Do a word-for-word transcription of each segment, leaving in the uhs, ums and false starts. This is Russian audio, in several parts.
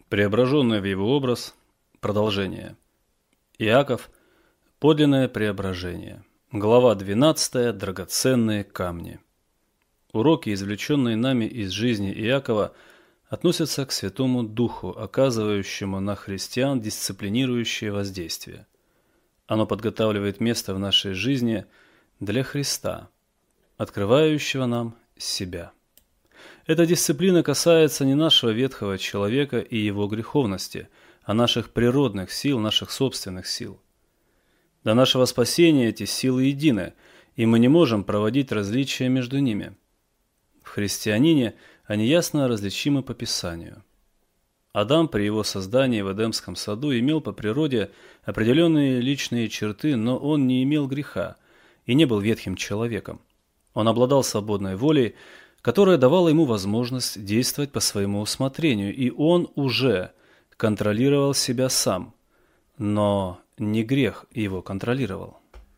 Преображенный в его образ. Продолжение. Иаков. Подлинное преображение. Глава двенадцатая. Драгоценные камни. Уроки, извлеченные нами из жизни Иакова, относятся к Святому Духу, оказывающему на христиан дисциплинирующее воздействие. Оно подготавливает место в нашей жизни для Христа, открывающего нам себя. Эта дисциплина касается не нашего ветхого человека и его греховности, а наших природных сил, наших собственных сил. До нашего спасения эти силы едины, и мы не можем проводить различия между ними. В христианине они ясно различимы по Писанию. Адам при его создании в Эдемском саду имел по природе определенные личные черты, но он не имел греха и не был ветхим человеком. Он обладал свободной волей, которая давала ему возможность действовать по своему усмотрению, и он уже контролировал себя сам, но не грех его контролировал.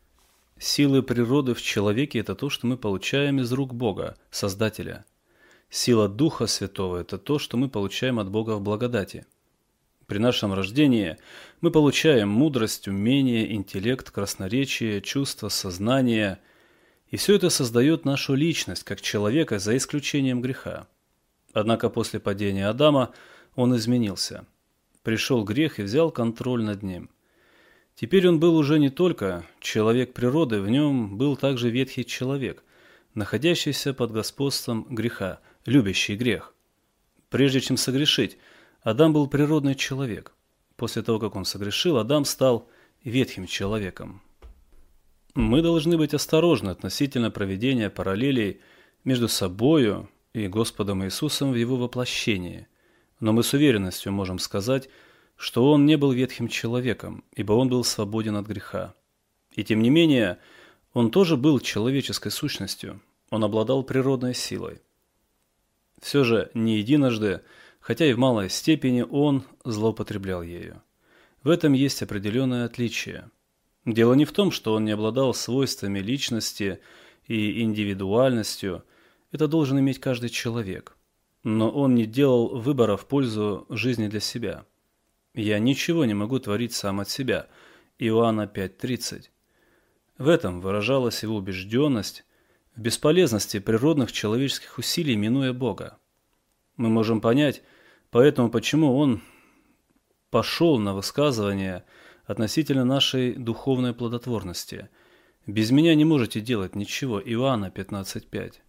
Силы природы в человеке – это то, что мы получаем из рук Бога, Создателя. Сила Духа Святого – это то, что мы получаем от Бога в благодати. При нашем рождении мы получаем мудрость, умение, интеллект, красноречие, чувство, сознание – и все это создает нашу личность, как человека, за исключением греха. Однако после падения Адама он изменился. Пришел грех и взял контроль над ним. Теперь он был уже не только человек природы, в нем был также ветхий человек, находящийся под господством греха, любящий грех. Прежде чем согрешить, Адам был природный человек. После того, как он согрешил, Адам стал ветхим человеком. Мы должны быть осторожны относительно проведения параллелей между собою и Господом Иисусом в Его воплощении, но мы с уверенностью можем сказать, что Он не был ветхим человеком, ибо Он был свободен от греха. И тем не менее, Он тоже был человеческой сущностью, Он обладал природной силой. Все же не единожды, хотя и в малой степени, Он злоупотреблял ею. В этом есть определенное отличие. Дело не в том, что он не обладал свойствами личности и индивидуальностью, это должен иметь каждый человек. Но он не делал выбора в пользу жизни для себя. «Я ничего не могу творить сам от себя» Иоанна пять тридцать. В этом выражалась его убежденность в бесполезности природных человеческих усилий, минуя Бога. Мы можем понять, поэтому почему он пошел на высказывание относительно нашей духовной плодотворности. «Без меня не можете делать ничего» Иоанна пятнадцать пять.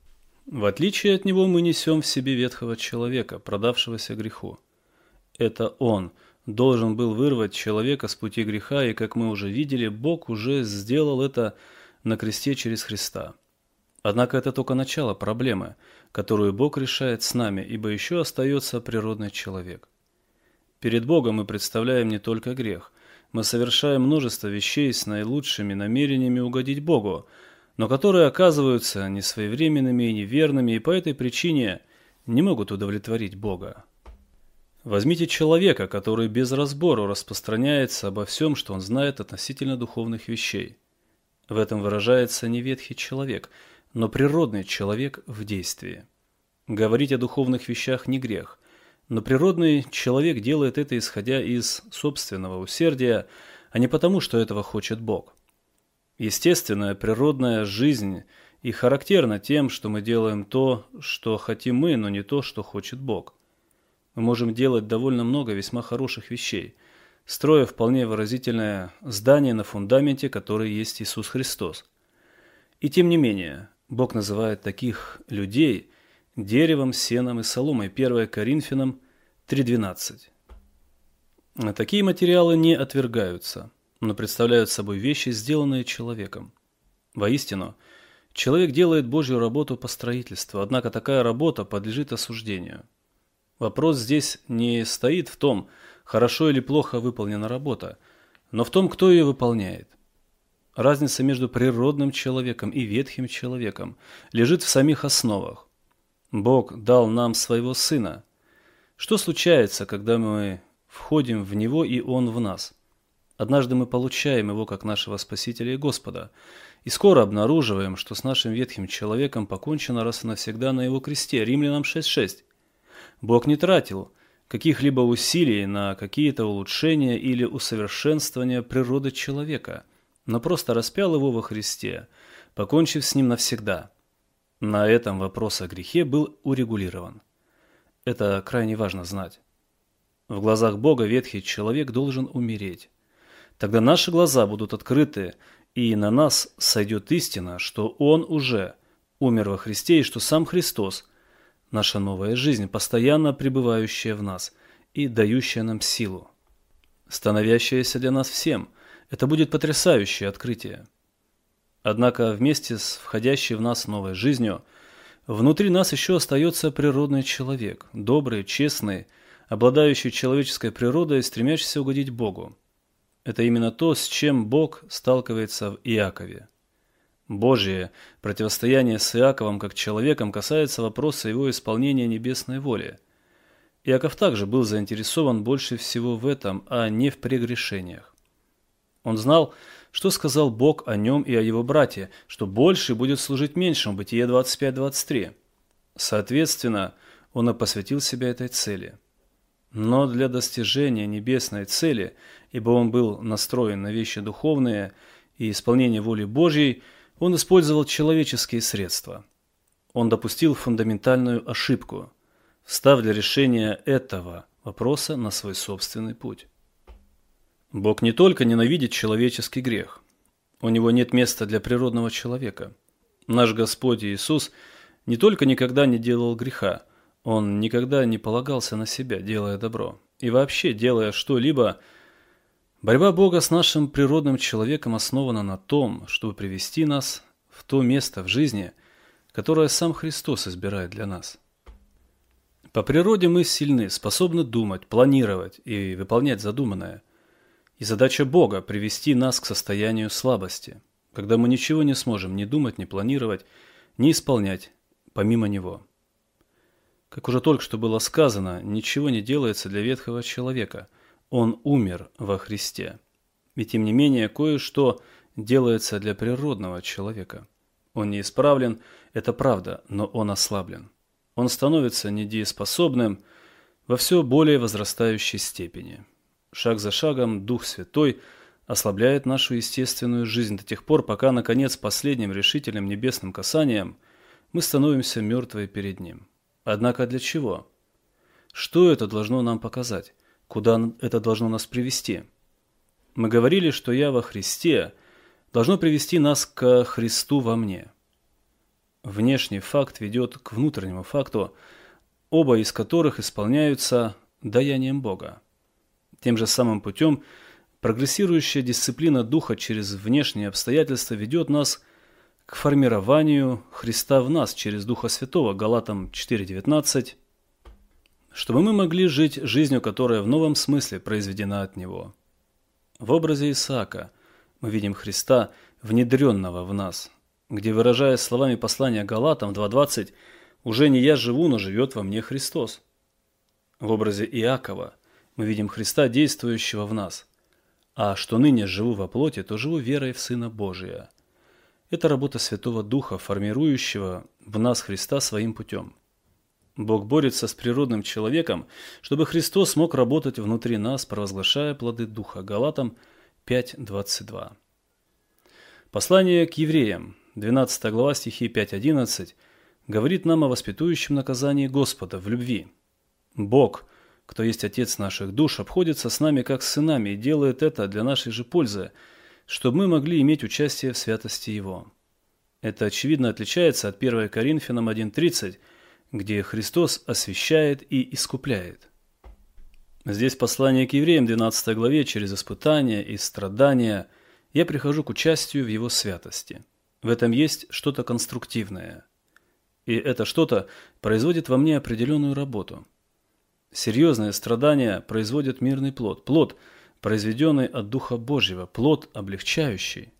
В отличие от него мы несем в себе ветхого человека, продавшегося греху. Это он должен был вырвать человека с пути греха, и, как мы уже видели, Бог уже сделал это на кресте через Христа. Однако это только начало проблемы, которую Бог решает с нами, ибо еще остается природный человек. Перед Богом мы представляем не только грех. Мы совершаем множество вещей с наилучшими намерениями угодить Богу, но которые оказываются несвоевременными и неверными, и по этой причине не могут удовлетворить Бога. Возьмите человека, который без разбору распространяется обо всем, что он знает относительно духовных вещей. В этом выражается не ветхий человек, но природный человек в действии. Говорить о духовных вещах не грех. Но природный человек делает это, исходя из собственного усердия, а не потому, что этого хочет Бог. Естественная природная жизнь и характерна тем, что мы делаем то, что хотим мы, но не то, что хочет Бог. Мы можем делать довольно много весьма хороших вещей, строя вполне выразительное здание на фундаменте, который есть Иисус Христос. И тем не менее, Бог называет таких людей деревом, сеном и соломой. первое Коринфянам три двенадцать. Такие материалы не отвергаются, но представляют собой вещи, сделанные человеком. Воистину, человек делает Божью работу по строительству, однако такая работа подлежит осуждению. Вопрос здесь не стоит в том, хорошо или плохо выполнена работа, но в том, кто ее выполняет. Разница между природным человеком и ветхим человеком лежит в самих основах. Бог дал нам своего Сына. Что случается, когда мы входим в Него и Он в нас? Однажды мы получаем Его как нашего Спасителя и Господа, и скоро обнаруживаем, что с нашим ветхим человеком покончено раз и навсегда на Его кресте. Римлянам шесть шесть. Бог не тратил каких-либо усилий на какие-то улучшения или усовершенствования природы человека, но просто распял его во Христе, покончив с ним навсегда. На этом вопрос о грехе был урегулирован. Это крайне важно знать. В глазах Бога ветхий человек должен умереть. Тогда наши глаза будут открыты, и на нас сойдет истина, что Он уже умер во Христе, и что сам Христос – наша новая жизнь, постоянно пребывающая в нас и дающая нам силу, становящаяся для нас всем. Это будет потрясающее открытие. Однако вместе с входящей в нас новой жизнью внутри нас еще остается природный человек, добрый, честный, обладающий человеческой природой, стремящийся угодить Богу. Это именно то, с чем Бог сталкивается в Иакове. Божье противостояние с Иаковом как человеком касается вопроса его исполнения небесной воли. Иаков также был заинтересован больше всего в этом, а не в прегрешениях. Он знал, что сказал Бог о нем и о его брате, что больший будет служить меньшему, Бытие двадцать пять двадцать три. Соответственно, он и посвятил себя этой цели. Но для достижения небесной цели, ибо он был настроен на вещи духовные и исполнение воли Божьей, он использовал человеческие средства. Он допустил фундаментальную ошибку, встав для решения этого вопроса на свой собственный путь. Бог не только ненавидит человеческий грех. У него нет места для природного человека. Наш Господь Иисус не только никогда не делал греха, Он никогда не полагался на себя, делая добро. И вообще, делая что-либо, борьба Бога с нашим природным человеком основана на том, чтобы привести нас в то место в жизни, которое сам Христос избирает для нас. По природе мы сильны, способны думать, планировать и выполнять задуманное. И задача Бога – привести нас к состоянию слабости, когда мы ничего не сможем ни думать, ни планировать, ни исполнять, помимо Него. Как уже только что было сказано, ничего не делается для ветхого человека. Он умер во Христе. И тем не менее, кое-что делается для природного человека. Он неисправлен, это правда, но он ослаблен. Он становится недееспособным во все более возрастающей степени. Шаг за шагом Дух Святой ослабляет нашу естественную жизнь до тех пор, пока, наконец, последним решительным небесным касанием мы становимся мертвые перед Ним. Однако для чего? Что это должно нам показать? Куда это должно нас привести? Мы говорили, что «Я во Христе» должно привести нас к Христу во мне. Внешний факт ведет к внутреннему факту, оба из которых исполняются даянием Бога. Тем же самым путем прогрессирующая дисциплина духа через внешние обстоятельства ведет нас к формированию Христа в нас через Духа Святого, Галатам четыре девятнадцать, чтобы мы могли жить жизнью, которая в новом смысле произведена от Него. В образе Исаака мы видим Христа, внедренного в нас, где, выражая словами послания Галатам два двадцать, «Уже не я живу, но живет во мне Христос». В образе Иакова мы видим Христа, действующего в нас. А что ныне живу во плоти, то живу верой в Сына Божия. Это работа Святого Духа, формирующего в нас Христа своим путем. Бог борется с природным человеком, чтобы Христос мог работать внутри нас, провозглашая плоды Духа. Галатам пять двадцать два. Послание к евреям, двенадцатая глава, стихи пять одиннадцать, говорит нам о воспитующем наказании Господа в любви. Бог, кто есть Отец наших душ, обходится с нами как с сынами и делает это для нашей же пользы, чтобы мы могли иметь участие в святости Его. Это очевидно отличается от первого Коринфянам один тридцать, где Христос освящает и искупляет. Здесь в послании к евреям, двенадцатой главе, через испытания и страдания я прихожу к участию в Его святости. В этом есть что-то конструктивное. И это что-то производит во мне определенную работу. Серьезные страдания производят мирный плод, плод, произведенный от Духа Божьего, плод, облегчающий.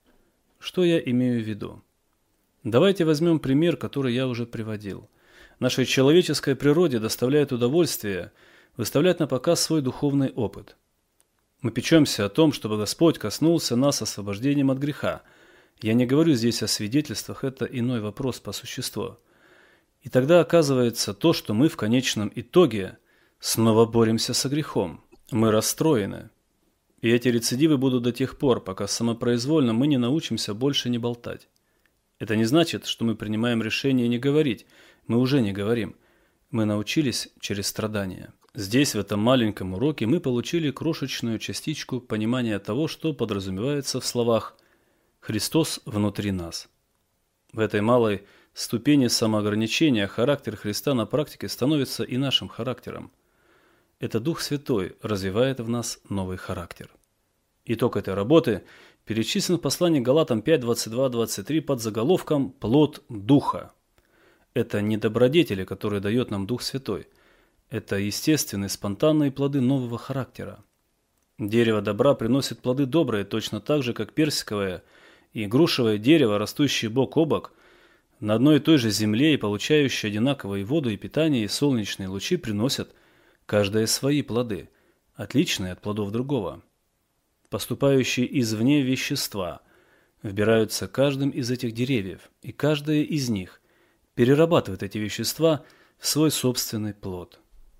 Что я имею в виду? Давайте возьмем пример, который я уже приводил. Нашей человеческой природе доставляет удовольствие выставлять на показ свой духовный опыт. Мы печемся о том, чтобы Господь коснулся нас освобождением от греха. Я не говорю здесь о свидетельствах, это иной вопрос по существу. И тогда оказывается то, что мы в конечном итоге снова боремся со грехом. Мы расстроены. И эти рецидивы будут до тех пор, пока самопроизвольно мы не научимся больше не болтать. Это не значит, что мы принимаем решение не говорить. Мы уже не говорим. Мы научились через страдания. Здесь, в этом маленьком уроке, мы получили крошечную частичку понимания того, что подразумевается в словах «Христос внутри нас». В этой малой ступени самоограничения характер Христа на практике становится и нашим характером. Это Дух Святой развивает в нас новый характер. Итог этой работы перечислен в послании к Галатам пять, двадцать два, двадцать три под заголовком «Плод Духа». Это не добродетели, которые дает нам Дух Святой. Это естественные, спонтанные плоды нового характера. Дерево добра приносит плоды добрые, точно так же, как персиковое и грушевое дерево, растущие бок о бок, на одной и той же земле и получающие одинаковые воду и питание, и солнечные лучи приносят каждое свои плоды, отличные от плодов другого. Поступающие извне вещества вбираются каждым из этих деревьев, и каждое из них перерабатывает эти вещества в свой собственный плод.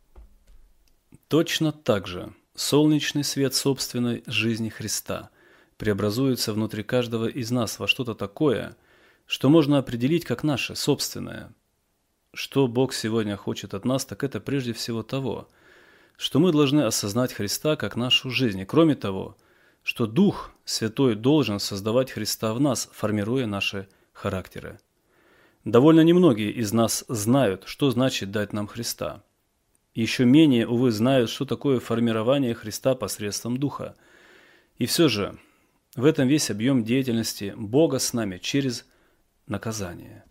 Точно так же солнечный свет собственной жизни Христа преобразуется внутри каждого из нас во что-то такое, что можно определить как наше собственное. Что Бог сегодня хочет от нас, так это прежде всего того, что мы должны осознать Христа как нашу жизнь. И кроме того, что Дух Святой должен создавать Христа в нас, формируя наши характеры. Довольно немногие из нас знают, что значит дать нам Христа. Еще менее, увы, знают, что такое формирование Христа посредством Духа. И все же, в этом весь объем деятельности Бога с нами через наказание.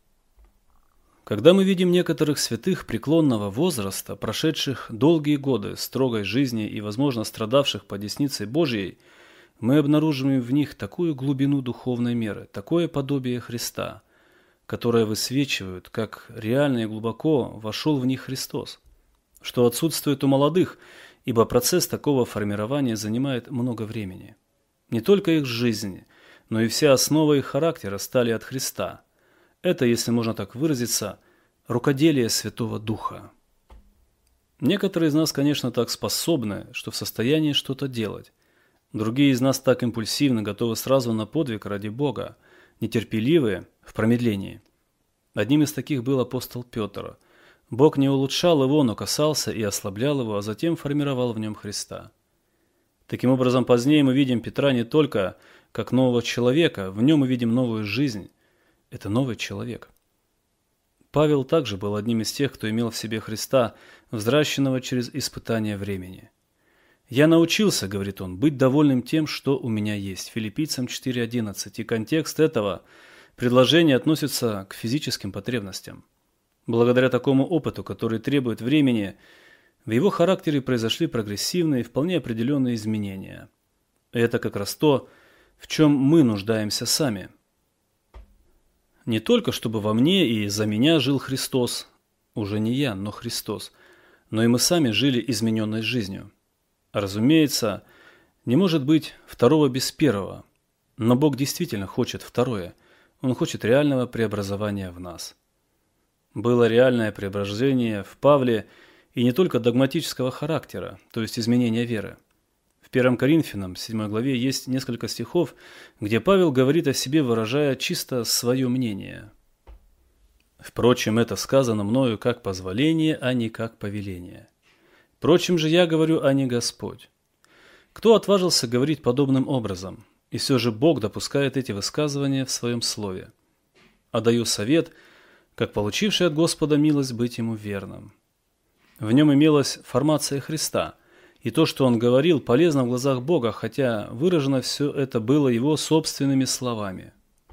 Когда мы видим некоторых святых преклонного возраста, прошедших долгие годы строгой жизни и, возможно, страдавших под десницей Божьей, мы обнаруживаем в них такую глубину духовной меры, такое подобие Христа, которое высвечивают, как реально и глубоко вошел в них Христос, что отсутствует у молодых, ибо процесс такого формирования занимает много времени. Не только их жизнь, но и вся основа их характера стали от Христа. Это, если можно так выразиться, рукоделие Святого Духа. Некоторые из нас, конечно, так способны, что в состоянии что-то делать. Другие из нас так импульсивны, готовы сразу на подвиг ради Бога, нетерпеливые в промедлении. Одним из таких был апостол Петр. Бог не улучшал его, но касался и ослаблял его, а затем формировал в нем Христа. Таким образом, позднее мы видим Петра не только как нового человека, в нем мы видим новую жизнь. Это новый человек. Павел также был одним из тех, кто имел в себе Христа, взращенного через испытания времени. «Я научился, — говорит он, — быть довольным тем, что у меня есть». Филиппийцам четыре одиннадцать. И контекст этого предложения относится к физическим потребностям. Благодаря такому опыту, который требует времени, в его характере произошли прогрессивные, вполне определенные изменения. И это как раз то, в чем мы нуждаемся сами. Не только чтобы во мне и за меня жил Христос, уже не я, но Христос, но и мы сами жили измененной жизнью. Разумеется, не может быть второго без первого, но Бог действительно хочет второе. Он хочет реального преобразования в нас. Было реальное преображение в Павле и не только догматического характера, то есть изменения веры. В первом Коринфянам, седьмой главе, есть несколько стихов, где Павел говорит о себе, выражая чисто свое мнение. «Впрочем, это сказано мною как позволение, а не как повеление. Впрочем же я говорю, а не Господь». Кто отважился говорить подобным образом? И все же Бог допускает эти высказывания в своем слове. А даю совет, как получивший от Господа милость быть ему верным. В нем имелась формация Христа, и то, что он говорил, полезно в глазах Бога, хотя выражено все это было его собственными словами.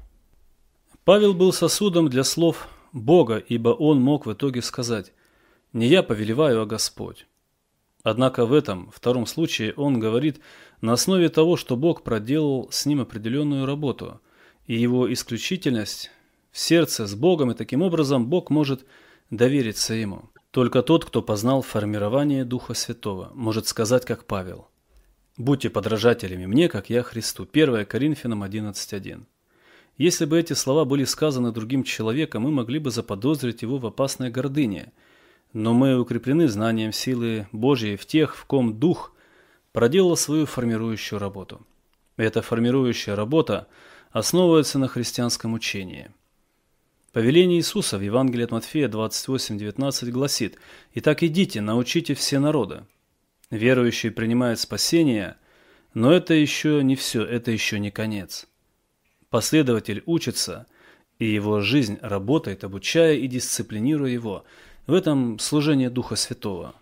Павел был сосудом для слов Бога, ибо он мог в итоге сказать: «Не я повелеваю, а Господь». Однако в этом втором случае он говорит на основе того, что Бог проделал с ним определенную работу, и его исключительность в сердце с Богом, и таким образом Бог может довериться ему. Только тот, кто познал формирование Духа Святого, может сказать, как Павел: «Будьте подражателями мне, как я Христу». первое Коринфянам одиннадцать один. Если бы эти слова были сказаны другим человеком, мы могли бы заподозрить его в опасной гордыне, но мы укреплены знанием силы Божьей в тех, в ком Дух проделал свою формирующую работу. Эта формирующая работа основывается на христианском учении. Повеление Иисуса в Евангелии от Матфея двадцать восемь девятнадцать гласит: «Итак идите, научите все народы». Верующий принимает спасение, но это еще не все, это еще не конец. Последователь учится, и его жизнь работает, обучая и дисциплинируя его. В этом служение Духа Святого.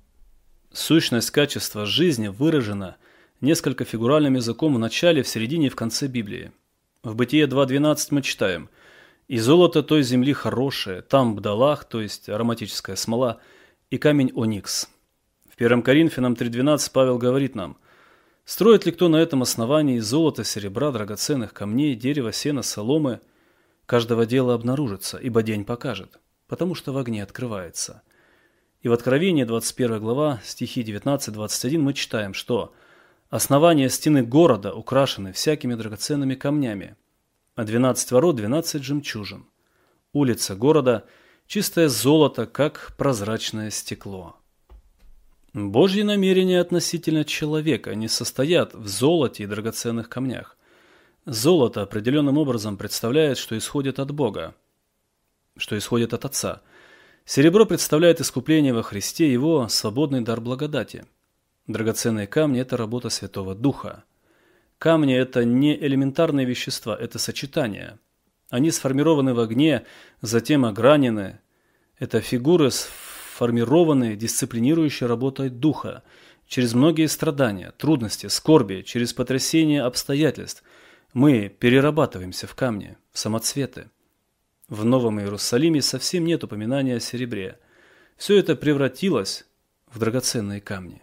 Сущность качества жизни выражена несколько фигуральным языком в начале, в середине и в конце Библии. В Бытие два двенадцать мы читаем: «И золото той земли хорошее, там бдалах, то есть ароматическая смола, и камень оникс». В первом Коринфянам три двенадцать Павел говорит нам: «Строит ли кто на этом основании из золота, серебра, драгоценных камней, дерева, сена, соломы? Каждого дела обнаружится, ибо день покажет, потому что в огне открывается». И в Откровении, двадцать первая глава, стихи девятнадцать двадцать один мы читаем, что «основания стены города украшены всякими драгоценными камнями, а двенадцать ворот – двенадцать жемчужин. Улица города – чистое золото, как прозрачное стекло». Божьи намерения относительно человека не состоят в золоте и драгоценных камнях. Золото определенным образом представляет, что исходит от Бога, что исходит от Отца. Серебро представляет искупление во Христе, его свободный дар благодати. Драгоценные камни – это работа Святого Духа. Камни – это не элементарные вещества, это сочетания. Они сформированы в огне, затем огранены. Это фигуры, сформированные дисциплинирующей работой Духа, через многие страдания, трудности, скорби, через потрясение обстоятельств. Мы перерабатываемся в камни, в самоцветы. В Новом Иерусалиме совсем нет упоминания о серебре. Все это превратилось в драгоценные камни.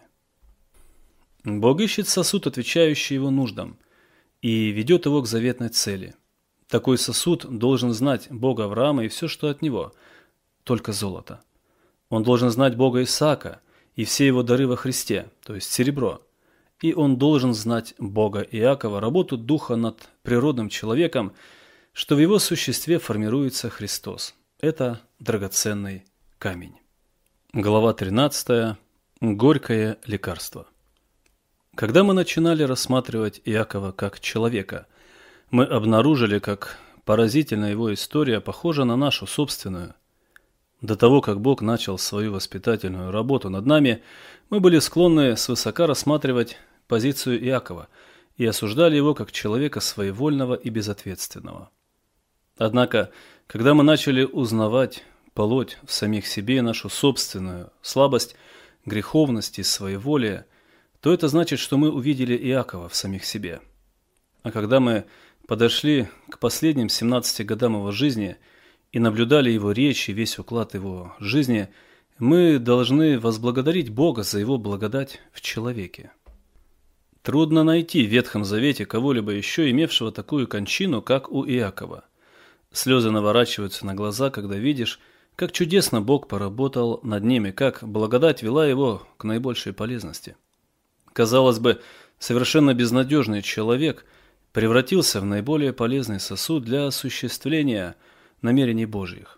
Бог ищет сосуд, отвечающий его нуждам, и ведет его к заветной цели. Такой сосуд должен знать Бога Авраама и все, что от него, только золото. Он должен знать Бога Исаака и все его дары во Христе, то есть серебро. И он должен знать Бога Иакова, работу Духа над природным человеком, что в его существе формируется Христос. Это драгоценный камень. Глава тринадцатая. Горькое лекарство. Когда мы начинали рассматривать Иакова как человека, мы обнаружили, как поразительно его история похожа на нашу собственную. До того, как Бог начал свою воспитательную работу над нами, мы были склонны свысока рассматривать позицию Иакова и осуждали его как человека своевольного и безответственного. Однако, когда мы начали узнавать плоть в самих себе, нашу собственную слабость, греховность и своеволие, то это значит, что мы увидели Иакова в самих себе. А когда мы подошли к последним семнадцати годам его жизни и наблюдали его речь и весь уклад его жизни, мы должны возблагодарить Бога за его благодать в человеке. Трудно найти в Ветхом Завете кого-либо еще имевшего такую кончину, как у Иакова. Слезы наворачиваются на глаза, когда видишь, как чудесно Бог поработал над ними, как благодать вела его к наибольшей полезности. Казалось бы, совершенно безнадежный человек превратился в наиболее полезный сосуд для осуществления намерений Божьих.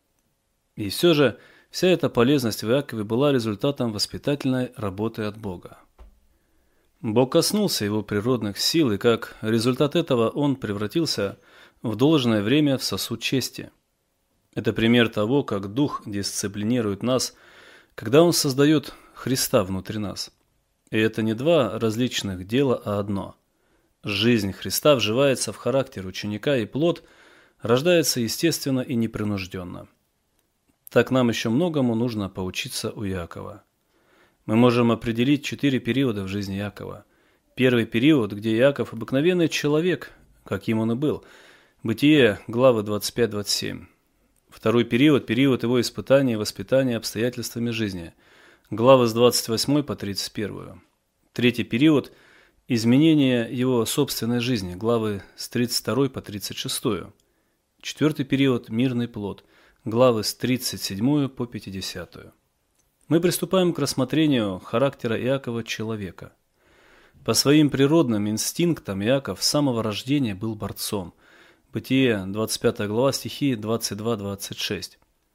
И все же вся эта полезность в Иакове была результатом воспитательной работы от Бога. Бог коснулся его природных сил, и как результат этого он превратился в должное время в сосуд чести. Это пример того, как Дух дисциплинирует нас, когда Он создает Христа внутри нас. И это не два различных дела, а одно. Жизнь Христа вживается в характер ученика, и плод рождается естественно и непринужденно. Так нам еще многому нужно поучиться у Иакова. Мы можем определить четыре периода в жизни Иакова. Первый период, где Иаков обыкновенный человек, каким он и был. Бытие, главы двадцать пять двадцать семь. Второй период – период его испытания и воспитания обстоятельствами жизни. Главы с двадцать восьмой по тридцать первую. Третий период – изменение его собственной жизни. Главы с тридцать второй по тридцать шестую. Четвертый период – мирный плод. Главы с тридцать седьмой по пятидесятую. Мы приступаем к рассмотрению характера Иакова человека. По своим природным инстинктам Иаков с самого рождения был борцом. Бытие, двадцать пятая глава, стихи двадцать два двадцать шесть.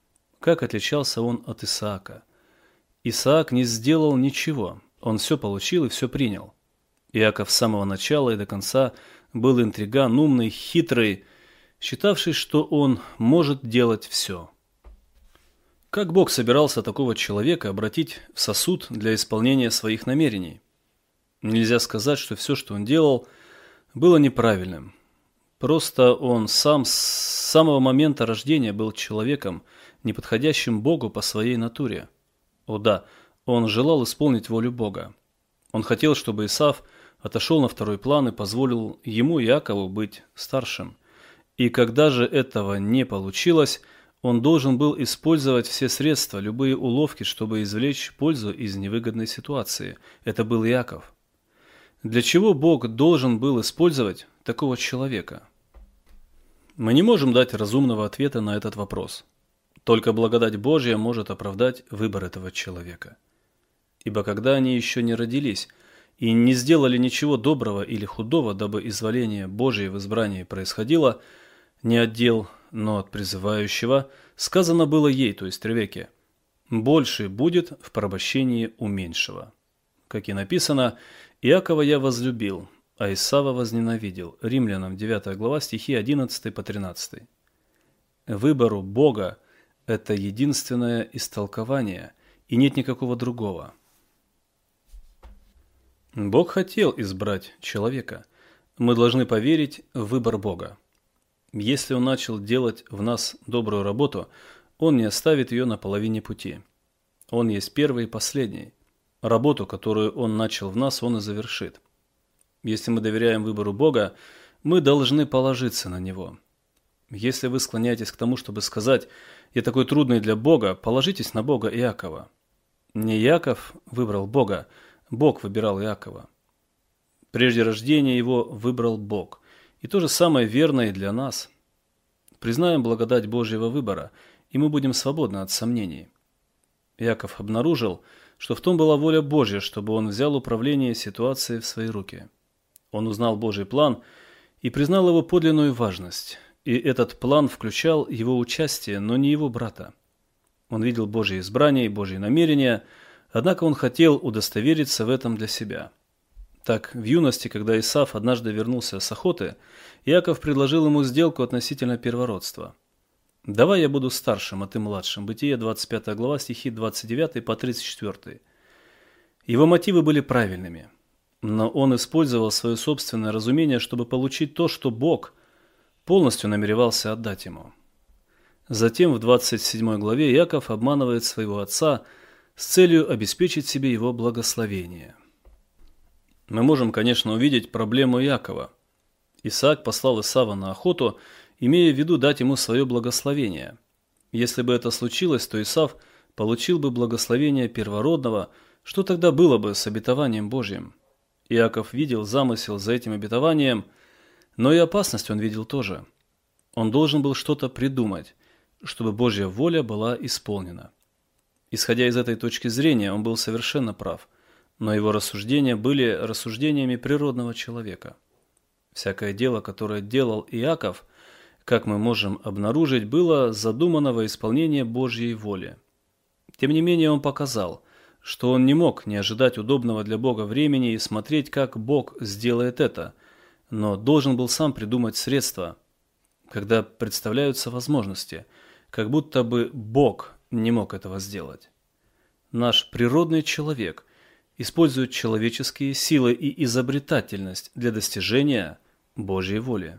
как отличался он от Исаака. Исаак не сделал ничего, он все получил и все принял. Иаков с самого начала и до конца был интриган, умный, хитрый, считавший, что он может делать все. Как Бог собирался такого человека обратить в сосуд для исполнения своих намерений? Нельзя сказать, что все, что он делал, было неправильным. Просто он сам с самого момента рождения был человеком, неподходящим Богу по своей натуре. О да, он желал исполнить волю Бога. Он хотел, чтобы Исав отошел на второй план и позволил ему, Иакову, быть старшим. И когда же этого не получилось, он должен был использовать все средства, любые уловки, чтобы извлечь пользу из невыгодной ситуации. Это был Иаков. Для чего Бог должен был использовать такого человека? Мы не можем дать разумного ответа на этот вопрос. Только благодать Божья может оправдать выбор этого человека. Ибо когда они еще не родились и не сделали ничего доброго или худого, дабы изволение Божие в избрании происходило не от дел, но от призывающего, сказано было ей, то есть Ревекке, «Больше будет в порабощении у меньшего». Как и написано, «Иакова я возлюбил, а Исава возненавидел». Римлянам девятая глава, стихи одиннадцатый по тринадцатый. Выбору Бога – это единственное истолкование, и нет никакого другого. Бог хотел избрать человека. Мы должны поверить в выбор Бога. Если Он начал делать в нас добрую работу, Он не оставит ее на половине пути. Он есть первый и последний. Работу, которую Он начал в нас, Он и завершит. Если мы доверяем выбору Бога, мы должны положиться на Него. Если вы склоняетесь к тому, чтобы сказать «Я такой трудный для Бога», положитесь на Бога Иакова. Не Иаков выбрал Бога, Бог выбирал Иакова. Прежде рождения его выбрал Бог. И то же самое верно и для нас. Признаем благодать Божьего выбора, и мы будем свободны от сомнений. Иаков обнаружил, что в том была воля Божья, чтобы он взял управление ситуацией в свои руки. Он узнал Божий план и признал его подлинную важность. И этот план включал его участие, но не его брата. Он видел Божье избрание и Божьи намерения, однако он хотел удостовериться в этом для себя. Так, в юности, когда Исав однажды вернулся с охоты, Иаков предложил ему сделку относительно первородства. «Давай я буду старшим, а ты младшим». Бытие, двадцать пятая глава, стихи двадцать девятый по тридцать четвёртый. Его мотивы были правильными, но он использовал свое собственное разумение, чтобы получить то, что Бог полностью намеревался отдать ему. Затем в двадцать седьмой главе Иаков обманывает своего отца с целью обеспечить себе его благословение. Мы можем, конечно, увидеть проблему Иакова. Исаак послал Исава на охоту, имея в виду дать ему свое благословение. Если бы это случилось, то Исав получил бы благословение первородного, что тогда было бы с обетованием Божьим? Иаков видел замысел за этим обетованием, но и опасность он видел тоже. Он должен был что-то придумать, чтобы Божья воля была исполнена. Исходя из этой точки зрения, он был совершенно прав, но его рассуждения были рассуждениями природного человека. Всякое дело, которое делал Иаков, как мы можем обнаружить, было задумано во исполнение Божьей воли. Тем не менее, он показал, что он не мог не ожидать удобного для Бога времени и смотреть, как Бог сделает это, но должен был сам придумать средства, когда представляются возможности, как будто бы Бог не мог этого сделать. Наш природный человек использует человеческие силы и изобретательность для достижения Божьей воли.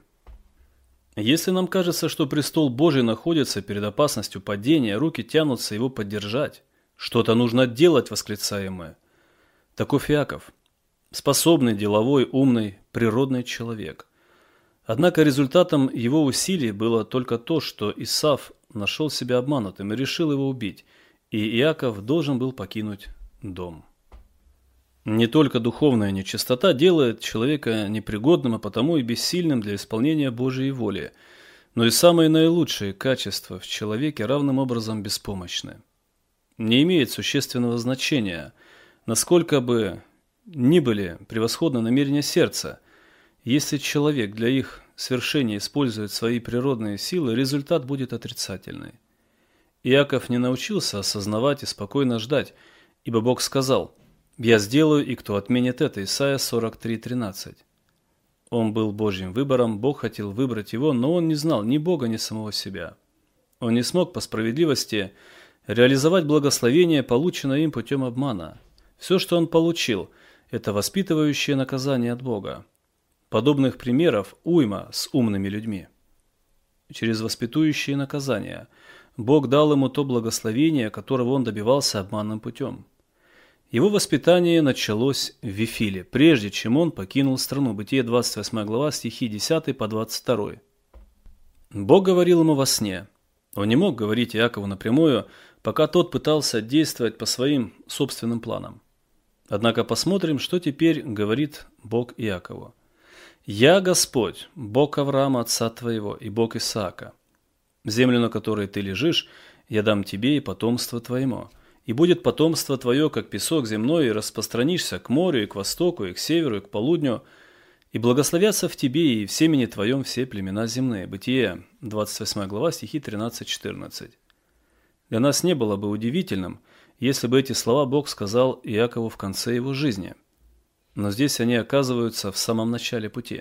Если нам кажется, что престол Божий находится перед опасностью падения, руки тянутся его поддержать. Что-то нужно делать, восклицаем мы. Таков Иаков. Способный, деловой, умный, природный человек. Однако результатом его усилий было только то, что Исав нашел себя обманутым и решил его убить, и Иаков должен был покинуть дом. Не только духовная нечистота делает человека непригодным, а потому и бессильным для исполнения Божьей воли, но и самые наилучшие качества в человеке равным образом беспомощны. Не имеет существенного значения, насколько бы ни были превосходны намерения сердца, если человек для их свершения использует свои природные силы, результат будет отрицательный. Иаков не научился осознавать и спокойно ждать, ибо Бог сказал: «Я сделаю, и кто отменит это» Исайя сорок три тринадцать. Он был Божьим выбором, Бог хотел выбрать его, но он не знал ни Бога, ни самого себя. Он не смог по справедливости реализовать благословение, полученное им путем обмана. Все, что он получил, это воспитывающее наказание от Бога. Подобных примеров уйма с умными людьми. Через воспитующие наказания Бог дал ему то благословение, которого он добивался обманным путем. Его воспитание началось в Вифиле, прежде чем он покинул страну. Бытие двадцать восьмая глава, стихи десятый по двадцать второй. Бог говорил ему во сне. Он не мог говорить Иакову напрямую, пока тот пытался действовать по своим собственным планам. Однако посмотрим, что теперь говорит Бог Иакову. «Я Господь, Бог Авраама, отца твоего, и Бог Исаака. Землю, на которой ты лежишь, я дам тебе и потомство твоему. И будет потомство твое, как песок земной, и распространишься к морю, и к востоку, и к северу, и к полудню, и благословятся в тебе и в семени твоем все племена земные». Бытие, двадцать восьмая глава, стихи тринадцать-четырнадцать. Для нас не было бы удивительным, если бы эти слова Бог сказал Иакову в конце его жизни. Но здесь они оказываются в самом начале пути.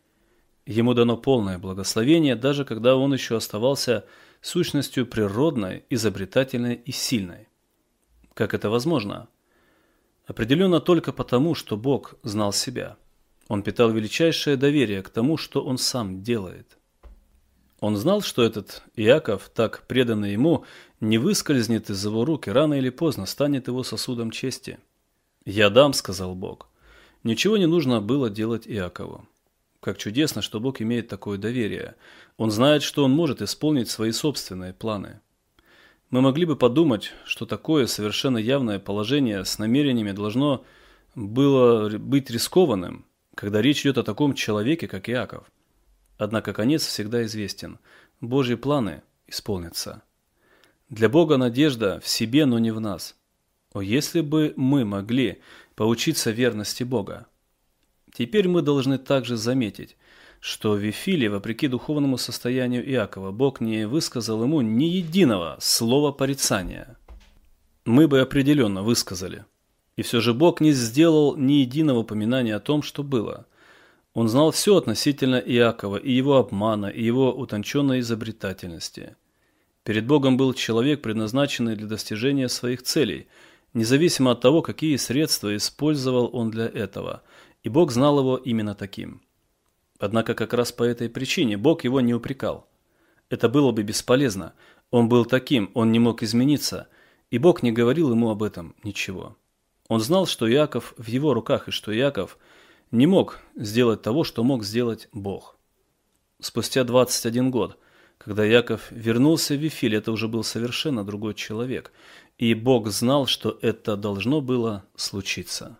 Ему дано полное благословение, даже когда он еще оставался сущностью природной, изобретательной и сильной. Как это возможно? Определенно только потому, что Бог знал себя. Он питал величайшее доверие к тому, что он сам делает. Он знал, что этот Иаков, так преданный ему, не выскользнет из его рук и рано или поздно станет его сосудом чести. «Я дам», — сказал Бог. Ничего не нужно было делать Иакову. Как чудесно, что Бог имеет такое доверие. Он знает, что он может исполнить свои собственные планы. Мы могли бы подумать, что такое совершенно явное положение с намерениями должно было быть рискованным, когда речь идет о таком человеке, как Иаков. Однако конец всегда известен. Божьи планы исполнятся. Для Бога надежда в себе, но не в нас. О, если бы мы могли поучиться верности Бога! Теперь мы должны также заметить, что в Вифиле, вопреки духовному состоянию Иакова, Бог не высказал ему ни единого слова порицания. Мы бы определенно высказали. И все же Бог не сделал ни единого упоминания о том, что было. Он знал все относительно Иакова, и его обмана, и его утонченной изобретательности. Перед Богом был человек, предназначенный для достижения своих целей, независимо от того, какие средства использовал он для этого, и Бог знал его именно таким. Однако как раз по этой причине Бог его не упрекал. Это было бы бесполезно. Он был таким, он не мог измениться, и Бог не говорил ему об этом ничего. Он знал, что Иаков в его руках, и что Иаков не мог сделать того, что мог сделать Бог. Спустя двадцать один год, когда Иаков вернулся в Вифиль, это уже был совершенно другой человек, и Бог знал, что это должно было случиться.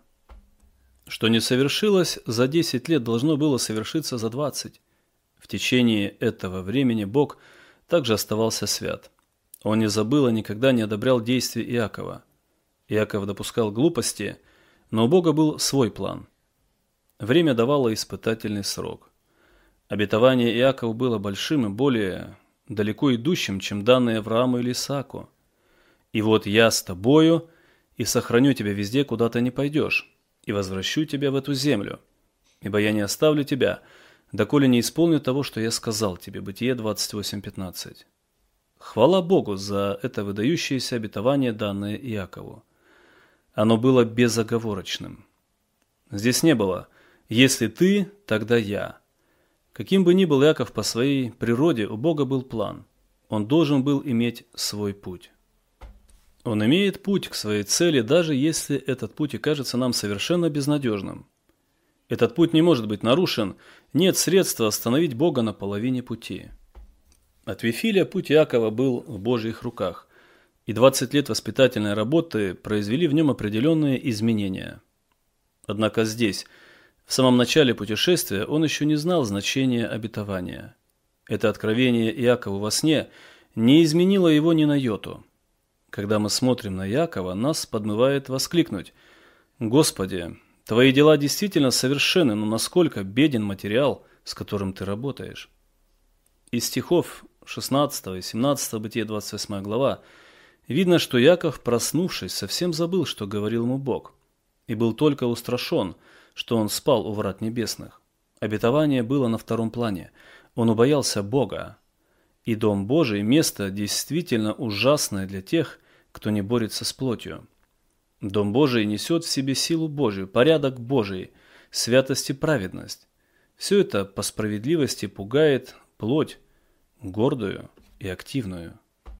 Что не совершилось за десять лет, должно было совершиться за двадцать. В течение этого времени Бог также оставался свят. Он не забыл и никогда не одобрял действий Иакова. Иаков допускал глупости, но у Бога был свой план. Время давало испытательный срок. Обетование Иакову было большим и более далеко идущим, чем данные Аврааму или Исааку. «И вот я с тобою, и сохраню тебя везде, куда ты не пойдешь, и возвращу тебя в эту землю, ибо я не оставлю тебя, доколе не исполню того, что я сказал тебе». Бытие двадцать восемь пятнадцать. Хвала Богу за это выдающееся обетование, данное Иакову. Оно было безоговорочным. Здесь не было «если ты, тогда я». Каким бы ни был Иаков по своей природе, у Бога был план. Он должен был иметь свой путь. Он имеет путь к своей цели, даже если этот путь и кажется нам совершенно безнадежным. Этот путь не может быть нарушен, нет средства остановить Бога на половине пути. От Вифиля путь Иакова был в Божьих руках, и двадцать лет воспитательной работы произвели в нем определенные изменения. Однако здесь, в самом начале путешествия, он еще не знал значения обетования. Это откровение Иакову во сне не изменило его ни на йоту. Когда мы смотрим на Иакова, нас подмывает воскликнуть: «Господи, твои дела действительно совершенны, но насколько беден материал, с которым ты работаешь». Из стихов шестнадцатого и семнадцатого Бытие, двадцать восьмая глава, видно, что Яков, проснувшись, совсем забыл, что говорил ему Бог, и был только устрашен, что он спал у врат небесных. Обетование было на втором плане. Он убоялся Бога. И Дом Божий – место действительно ужасное для тех, кто не борется с плотью. Дом Божий несет в себе силу Божию, порядок Божий, святость и праведность. Все это по справедливости пугает плоть, гордую и активную.